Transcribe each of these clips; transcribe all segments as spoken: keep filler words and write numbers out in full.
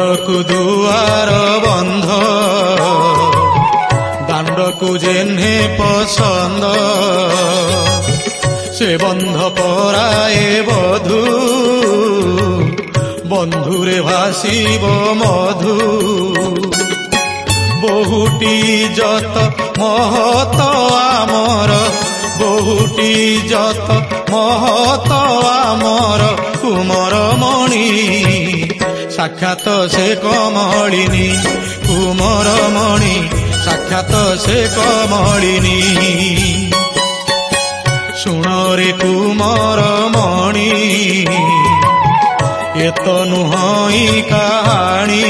घरकु दुआर बंध दांडकु जेन्हे पसंद से बंध पराए बधू बंधुरे भासिब मधु बहुटी जत महत आमर बहुटी जत महत आमर कुमर मणि साक्षात से कमलिनी कुमर मणि साक्षात से कमलिनी शुण रे कुमर मणि ये तो नुहई कहानी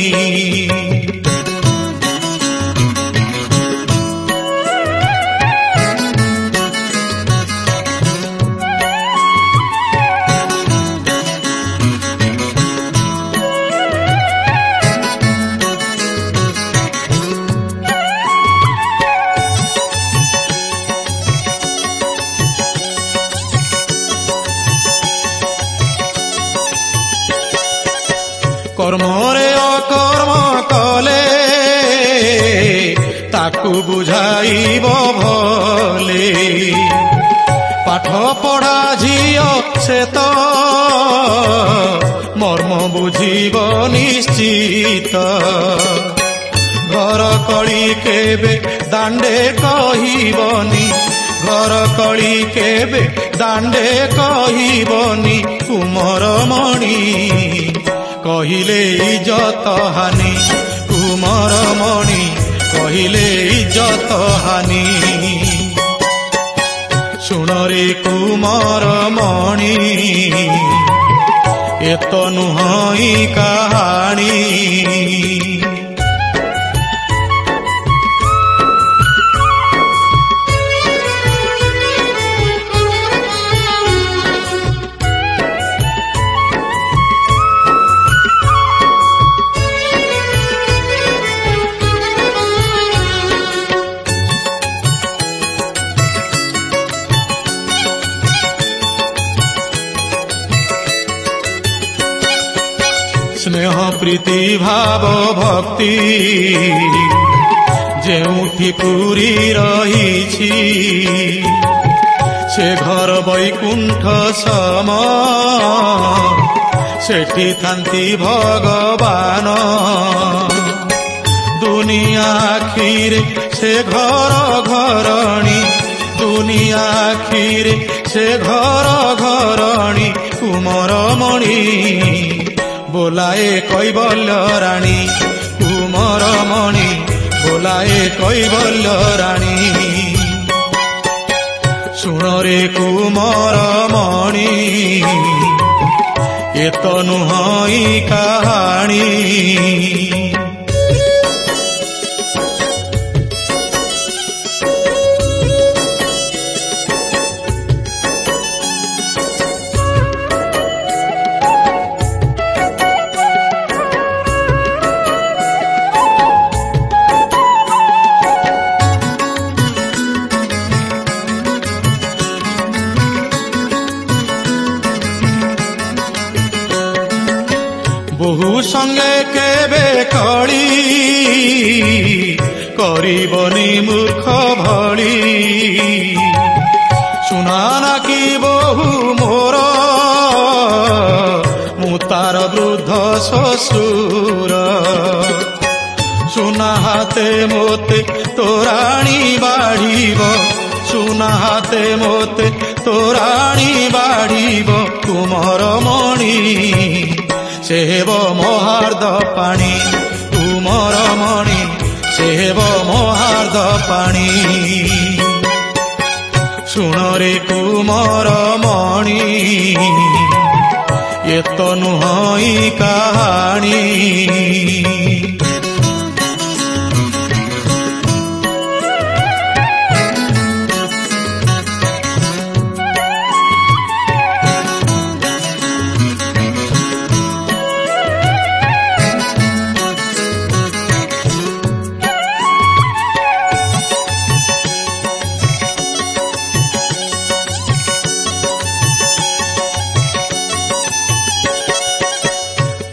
कर्मरे अकर्म कले ताकू बुझाइब भले पाठ पढ़ा झियो से तो मर्म बुझिब निश्चित घर कली केबे दांडे कहिबनी घर कली केबे दांडे कहिबनी कुमर मणि कहिले इज्जत हानि कुमर मणि कहिले इज्जत हानि शुण रे कुमर मणि ये तो नुहई कहानी स्नेह प्रीति भाव भक्ति जेउठी पूरी रही से घर वैकुंठ सम सेठी थांती भगवान दुनिया आखिर से घर घरणी दुनिया आखिर से घर घरणी कुमर मणि बोलाए कैबल्य रानी कुमर मणि बोलाए कैबल्य रानी शुण रे कुमर मणि ये तो नुहई कहानी बहु संगे केबे कली करिबनी मूर्ख भली सुनाना कि बहु मोर मु तार वृद्ध ससुर सुना हाते मोते तोराणी बाढ़ीब सुना हाते मोते तोराणी बाढ़ीब कुमर मणि सेहेब मोहार्द पाणी कुमर मणि सेहेब मोहार्द पाणी शुण रे कुमर मणि ये तो नुहई कहानी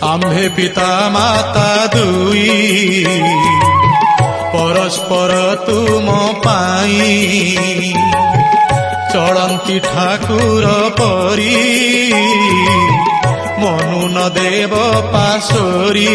आम्भे पिता माता दुई परस्पर तुम पाई चलंती ठाकुर परी मनु न देव पासोरी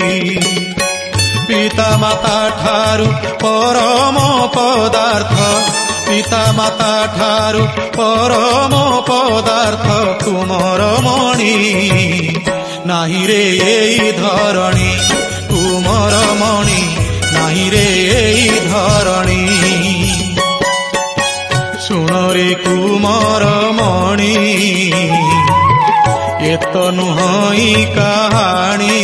पिता माता ठारू परम पदार्थ पिता माता ठारू परम पदार्थ तुमर मणि नाही रे एई धरणी तुमर मणि नाही रे एई धरणी शुण रे कुमार मणि ये तो नुहई कहानी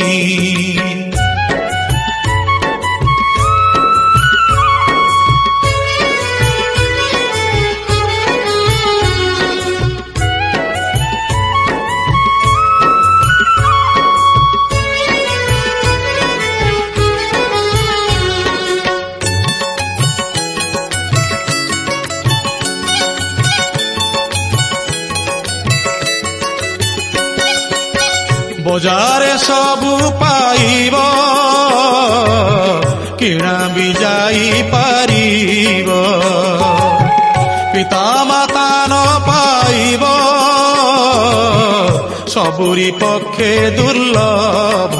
बजारे सबु पाइब किणा भी जाई पारिब पिता माता न पाइब सबुरी पक्षे दुर्लभ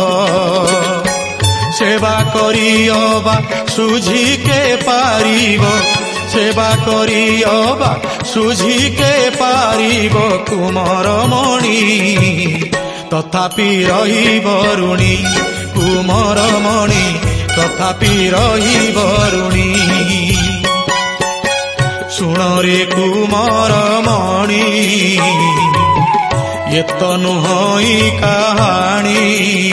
सेवा करियबा सुझिके पारिब सेवा करियबा सुझिके पारिब कुमार मणि तथापि रहिब ऋणी कुमार मणि तथापि रहिब ऋणी शुण रे कुमार मणि ये तो नुहई कहानी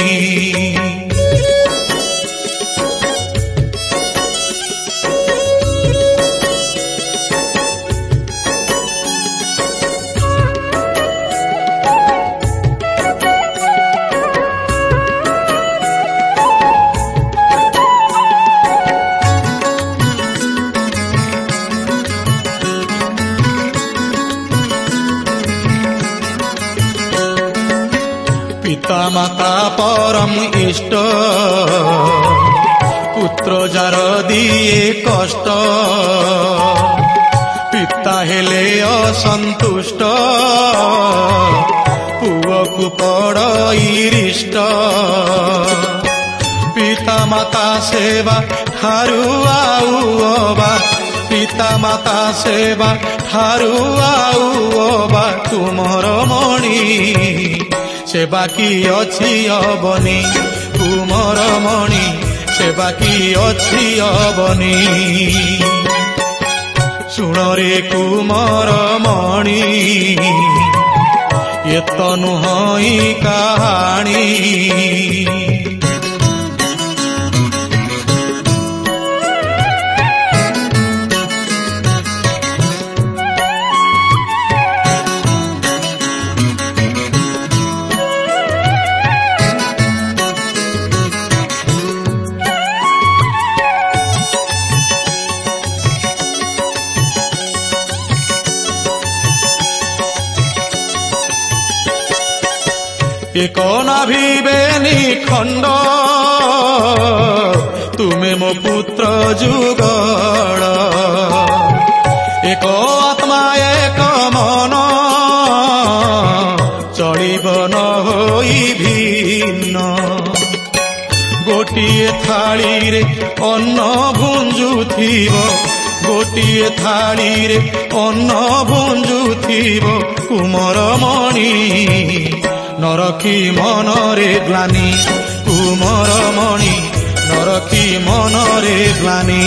पिता माता परम इष्ट पुत्र जार दिए कष्ट पिता हेले असंतुष्ट पुओ को पड़ई रिष्ट पिता माता सेवा ठारू आउ अबा पिता माता सेवा ठारू आउ अबा तुमर मणि से बाकी अच्छी अबनी कुमार मणि से बाकी अच्छी अबनी शुण रे कुमार मणि ये तो नुहई कहानी एक नाभिबेनी खंड तुमे मो पुत्र जुगल एक आत्मा एक मन चलिब न होई भिन्न गोटिए थाली रे अन्न भुंजुथिब गोटिए थाली रे अन्न भुंजुथिब कुमार मणि नरखी मन रे ग्लानी कुमार मणि नरखी मन रे ग्लानी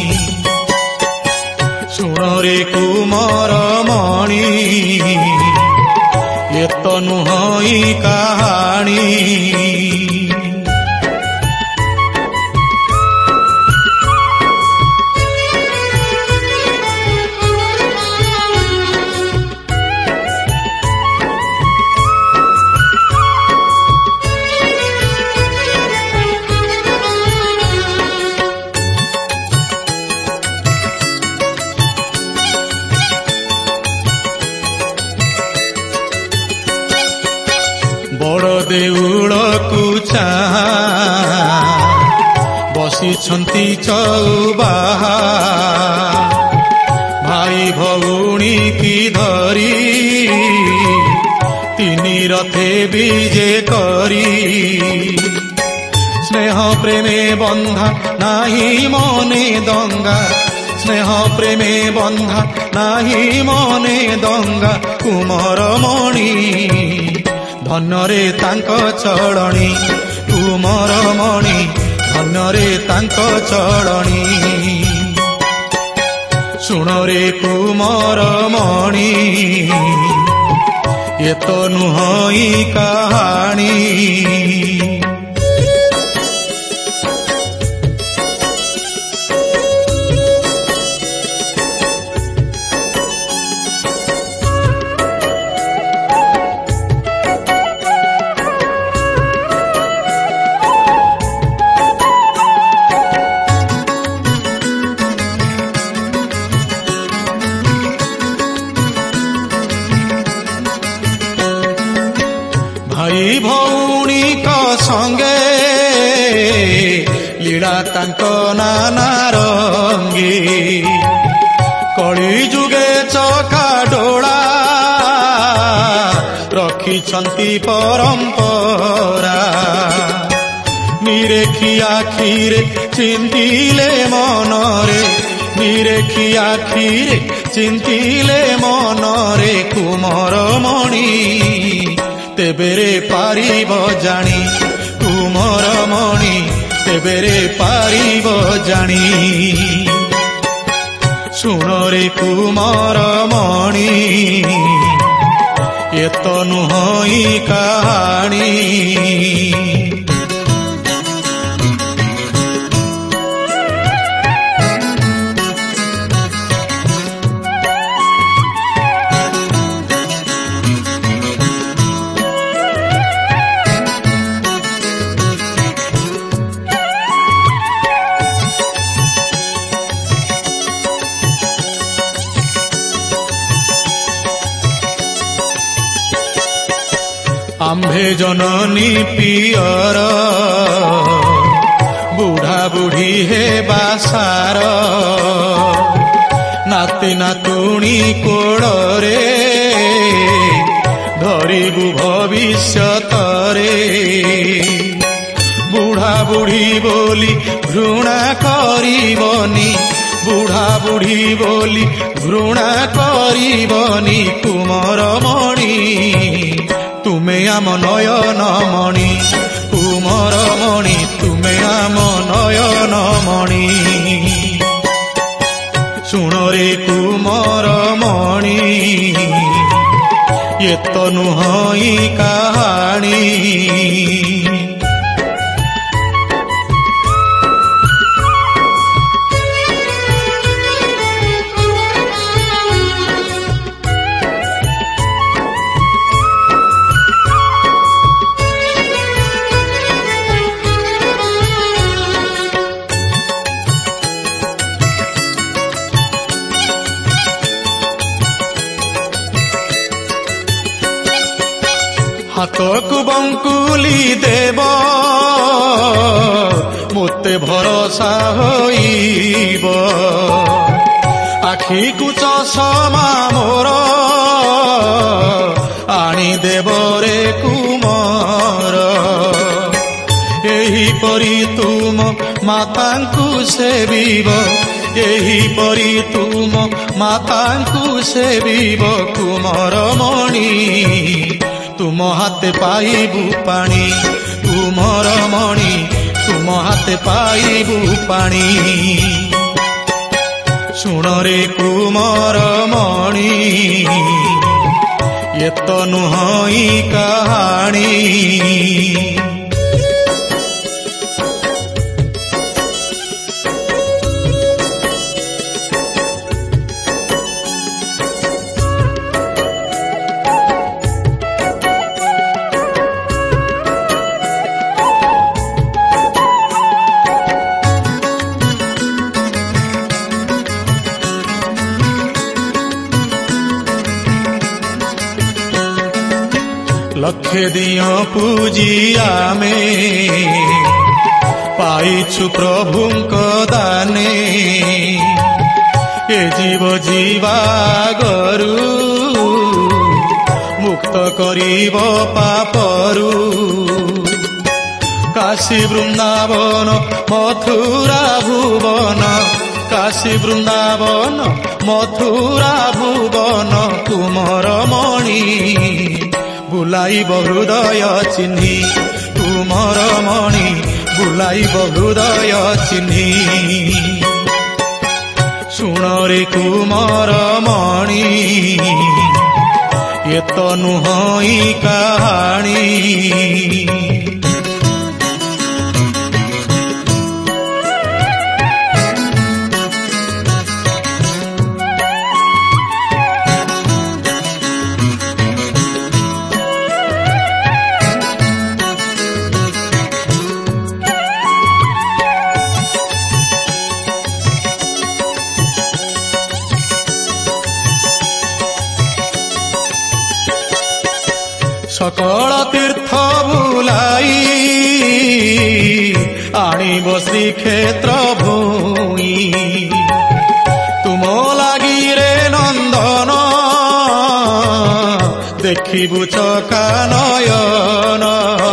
शुण रे कुमार मणि ये तो नुहई कहानी बड़ ଦେଉଳକୁ ଚାହା ବସିଛନ୍ତି ଚଉବାହା ଭାଇ ଭଉଣୀ କି ଧରି ତିନି ରଥେ ବିଜେ କରି ସ୍ନେହ ପ୍ରେମେ ବନ୍ଧା ନାହିଁ ମନେ ଦଙ୍ଗା ସ୍ନେହ ପ୍ରେମେ ବନ୍ଧା ନାହିଁ ମନେ ଦଙ୍ଗା କୁମରମଣି ଧନରେ ତାଙ୍କ ଚଳଣି କୁମରମଣି ଧନରେ ତାଙ୍କ ଚଳଣି ଶୁଣରେ କୁମରମଣି ଏ ତ ନୁହଁ କାହାଣୀ ଭାଇ ଭଉଣୀଙ୍କ ସଙ୍ଗେ ଲୀଳା ତାଙ୍କ ନାନା ରଙ୍ଗେ କଳି ଯୁଗେ ଚକା ଡୋଳା ରଖିଛନ୍ତି ପରମ୍ପରା ନିରେଖି ଆଖିରେ ଚିନ୍ତିଲେ ମନରେ ନିରେଖି ଆଖିରେ ଚିନ୍ତିଲେ ମନରେ କୁମରମଣି ତେବେରେ ପାରିବ ଜାଣି କୁମରମଣି ତେବେରେ ପାରିବ ଜାଣି ଶୁଣରେ କୁମରମଣି ଏ ତ ନୁହଁ କାହାଣୀ ଆମ୍ଭେ ଜନନୀ ପିଅର ବୁଢ଼ା ବୁଢ଼ୀ ହେବା ସାର ନାତି ନାତୁଣୀ କୋଳରେ ଧରିବୁ ଭବିଷ୍ୟତରେ ବୁଢ଼ା ବୁଢ଼ୀ ବୋଲି ଘୃଣା କରିବନି ବୁଢ଼ା ବୁଢ଼ୀ ବୋଲି ଘୃଣା କରିବନି କୁମରମଣି ତୁମେ ଆମ ନୟନମଣି କୁମରମଣି ତୁମେ ଆମ ନୟନମଣି ଶୁଣରେ କୁମରମଣି ଏ ତ ନୁହଁ କାହାଣୀ ହାତକୁ ବଙ୍କୁଲି ଦେବ ମୋତେ ଭରସା ହୋଇବ ଆଖିକୁ ଚଷମା ମୋର ଆଣିଦେବ ରେ କୁମର ଏହିପରି ତୁମ ମାତାଙ୍କୁ ସେବିବ ଏହିପରି ତୁମ ମାତାଙ୍କୁ ସେବିବ କୁମରମଣି ତୁମ ହାତେ ପାଇବୁ ପାଣି କୁମରମଣି ତୁମ ହାତେ ପାଇବୁ ପାଣି ଶୁଣରେ କୁମରମଣି ଏ ତ ନୁହଁ କାହାଣୀ लक्षे दियो पूजी आमे पाइछु प्रभुंको दाने ए जीव जीवा गरु मुक्त करिब पापरु काशी वृंदावन मथुरा भुवन काशी वृंदावन मथुरा भुवन तुमर मणि बुलाइब हृदय चिन्ही तुमर मणि बुलाइब हृदय चिन्ही शुण रे कुमार मणि ये तो नुहई कहानी सकल तीर्थ बुलाई आणिब श्रीक्षेत्र भूई तुम लागी रे नंदन देखिबु चका नयन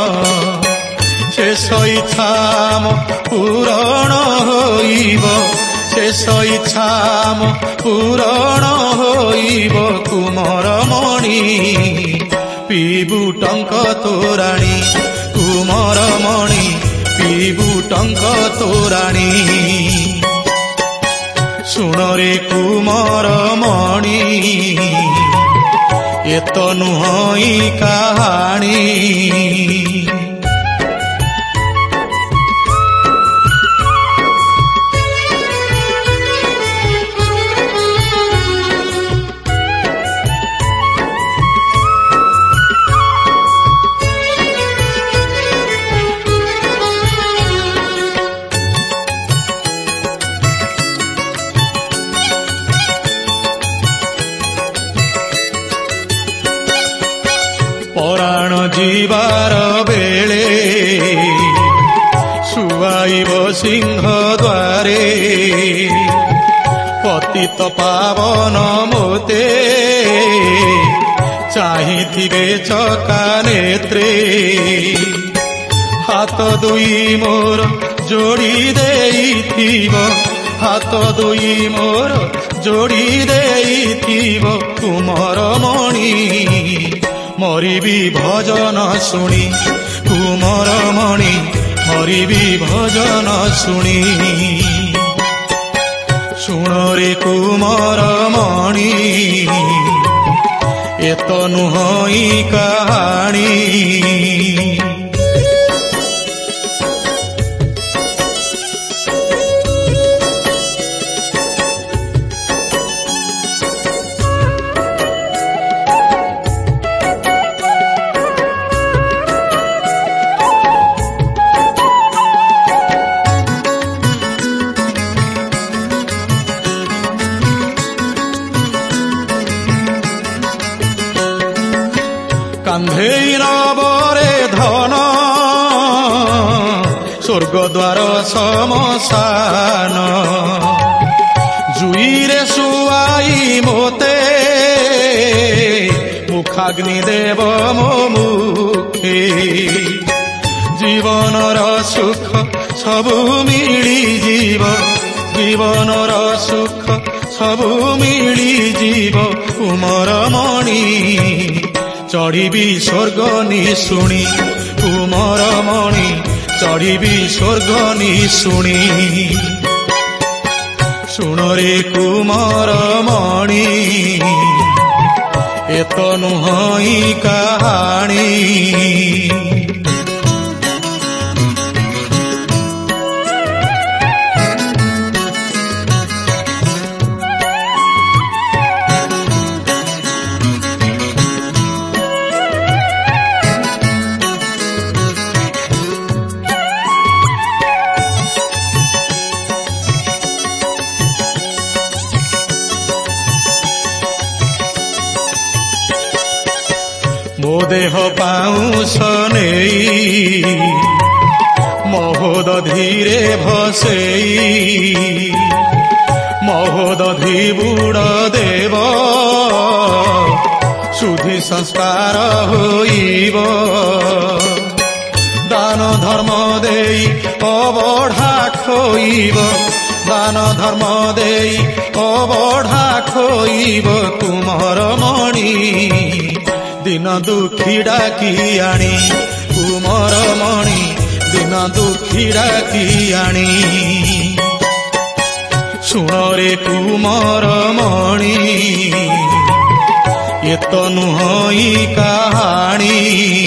शेष इच्छा पूरण होइब शेष इच्छा पूरण होइब कुमार मणि पीबू टंक तोराणी कुमार मणि पीबू टंक तोराणी शुण रे कुमार मणि ये तो नुहई कहानी पराण जीवार बेले सुवाइब सिंह द्वारे पतित पावन मोते चाहिथिबे चका नेत्रे हाथ दुई मोर जोड़ी देइथिब हाथ दुई मोर जोड़ी देइथिब कुमार मणि मरिबी भजन शुणी कुमार मणि मरिबी भजन शुणी शुण रे कुमार मणि ये तो नुहई कहानी कांधेई नबरे धन स्वर्ग द्वार समसान जुईरे सुआई मोते मुखाग्नि देव मो मुखे जीवनर सुख सबु मिली जीव जीवनर सुख सबु मिली जीव कुमार मणि चढ़ी स्वर्ग निशुणी कुमार मणि चढ़ी स्वर्ग निशुणी शुण रे कुमार मणि ये तो नुहई कहानी ମୋ ଦେହ ପାଉଁଶ ନେଇ ମହୋଦଧିରେ ଭସେଇ ମହୋଦଧି ବୁଡ଼ ଦେବ ଶୁଦ୍ଧି ସଂସ୍କାର ହୋଇବ। ଦାନ ଧର୍ମ ଦେଇ ଅବଢା ଖୋଇବ ଦାନ ଧର୍ମ ଦେଇ ଅବଢା ଖୋଇବ କୁମର ମଣି ଦିନ ଦୁଃଖୀ ଡାକି ଆଣି କୁମର ମଣି ଦିନ ଦୁଃଖୀ ଡାକି ଆଣି। ଶୁଣରେ କୁମର ମଣି ଏ ତ ନୁହଁ କାହାଣୀ।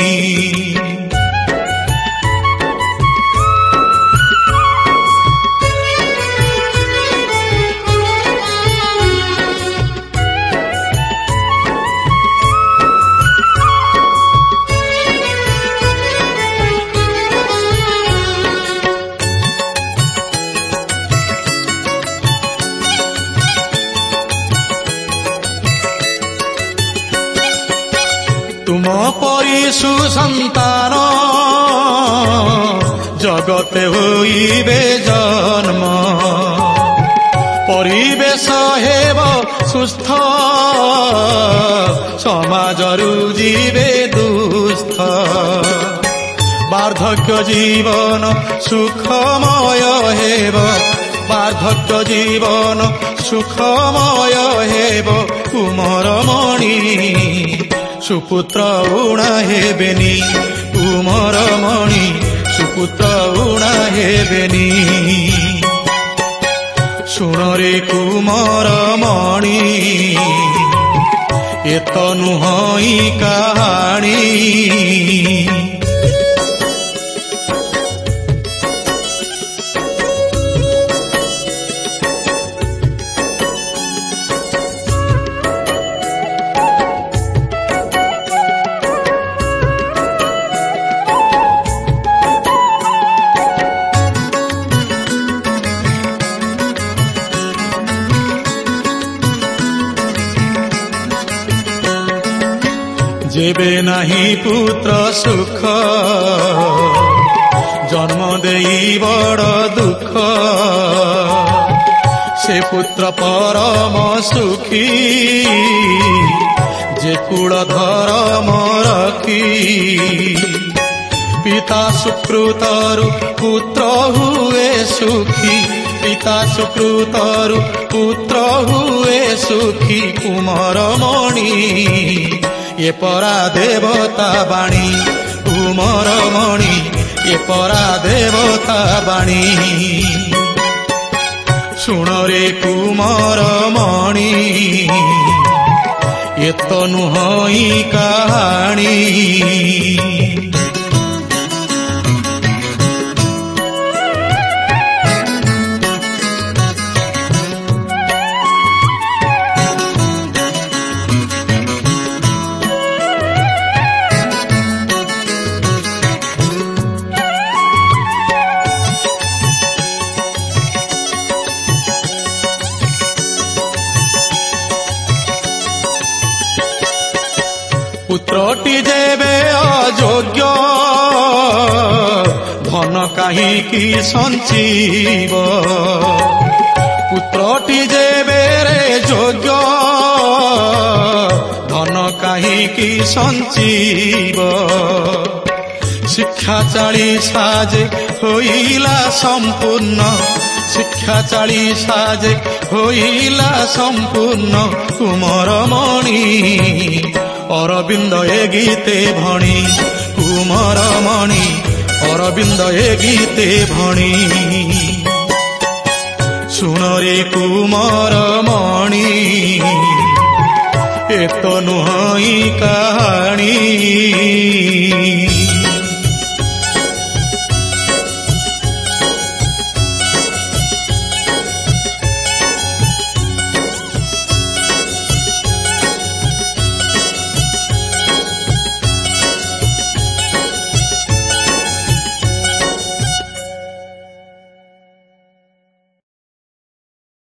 ତୁମ ପରି ସୁସନ୍ତାନ ଜଗତେ ହୋଇବେ ଜନ୍ମ ପରିବେଶ ହେବ ସୁସ୍ଥ ସମାଜରୁ ଯିବେ ଦୁଃସ୍ଥ। ବାର୍ଦ୍ଧକ୍ୟ ଜୀବନ ସୁଖମୟ ହେବ ବାର୍ଦ୍ଧକ୍ୟ ଜୀବନ ସୁଖମୟ ହେବ କୁମର ମଣି ସୁପୁତ୍ର ଉଣା ହେବେନି କୁମର ମଣି ସୁପୁତ୍ର ଉଣା ହେବେନି। ଶୁଣରେ କୁମର ମଣି ଏ ତ ନୁହଁ କାହାଣୀ। ଯେବେ ନାହିଁ ପୁତ୍ର ସୁଖ ଜନ୍ମ ଦେଇ ବଡ଼ ଦୁଃଖ ସେ ପୁତ୍ର ପରମ ସୁଖୀ ଯେ କୁଳ ଧରମ ରଖି। ପିତା ସୁକୃତରୁ ପୁତ୍ର ହୁଏ ସୁଖୀ ପିତା ସୁକୃତରୁ ପୁତ୍ର ହୁଏ ସୁଖୀ କୁମର ମଣି ଏ ପରା ଦେବତା ବାଣୀ କୁମର ମଣି ଏ ପରା ଦେବତା ବାଣୀ। ଶୁଣରେ କୁମର ମଣି ଏ ତ ନୁହଁ କାହାଣୀ। ପୁତ୍ରଟି ଯେବେ ଅଯୋଗ୍ୟ ଧନ କାହିଁକି ସଞ୍ଚିବ ପୁତ୍ରଟି ଯେବେ ରେ ଯୋଗ୍ୟ ଧନ କାହିଁକି ସଞ୍ଚିବ। ଶିକ୍ଷା ଚାଳିଶା ଯେ ହୋଇଲା ସମ୍ପୂର୍ଣ୍ଣ ଶିକ୍ଷା ଚାଳିଶା ଯେ ହୋଇଲା ସମ୍ପୂର୍ଣ୍ଣ କୁମର ମଣି ଅରବିନ୍ଦ ଏ ଗୀତେ ଭଣି କୁମର ମଣି ଅରବିନ୍ଦ ଏ ଗୀତେ ଭଣି। ଶୁଣରେ କୁମର ମଣି ଏ ତ ନୁହଁ କାହାଣୀ।